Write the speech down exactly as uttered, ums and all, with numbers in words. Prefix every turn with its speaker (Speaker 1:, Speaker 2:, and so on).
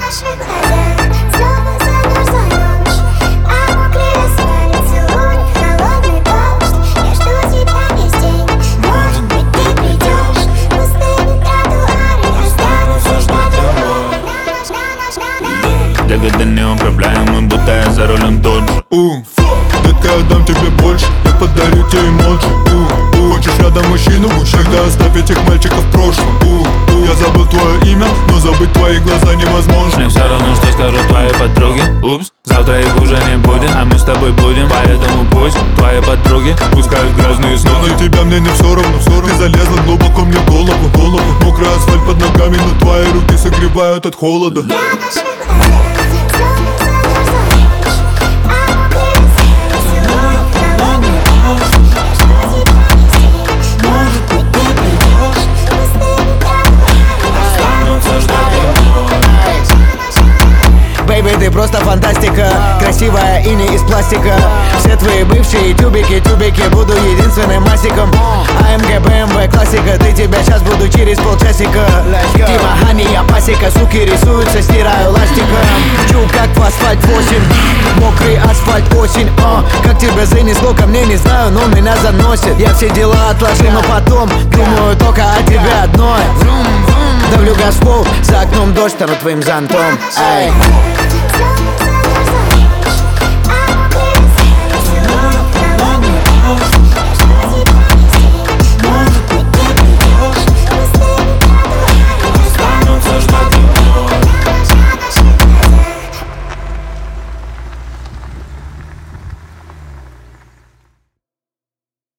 Speaker 1: наш выходя, снова замерзла ночь, а мокрые смоли целуют холодный дождь. Я жду тебя весь день, может быть ты придешь. Пустыми тротуары, я останусь ждать любовь.
Speaker 2: До года неуправляемый, будто я за рулем тот же.
Speaker 3: У, детка, я дам тебе больше, я подарю тебе эмоджи. У, у, хочешь рядом мужчину, тогда оставь этих мальчиков в прошлом. У, у, я забыл твое имя, но забыть твои глаза невозможно.
Speaker 2: Мне все равно, что скажут твои подруги. Упс, завтра их уже не будет, а мы с тобой будем. Поэтому пусть твои подруги пускают грязные
Speaker 3: Но
Speaker 2: слезы.
Speaker 3: на тебя мне не все равно, все равно. Ты залезла глубоко мне в голову, в голову. Мокрый асфальт под ногами, но твои руки согревают от холода.
Speaker 1: Я наш выходя, снова замерзла ночь, а мокрые смоли целуют холодный дождь. Я жду тебя весь день, может быть ты придешь. Пустыми тротуары, останутся ждать любовь.
Speaker 4: Бэйби, ты просто фантастика, красивая и не из пластика. Все твои бывшие тюбики, тюбики, буду единственным масиком. АМГ, БМВ, классика, ты тебя сейчас буду через полчасика. Дима, Хани, я пасека, суки рисуются, стираю ластиком. Чу, как в асфальт восемь, мокрый асфальт осень. О, как тебя занесло ко мне, не знаю, но меня заносит. Я все дела отложил, но потом думаю только о тебе одной. Давлю газ в пол, за окном дождь, стану твоим зонтом. Ай.
Speaker 1: Снова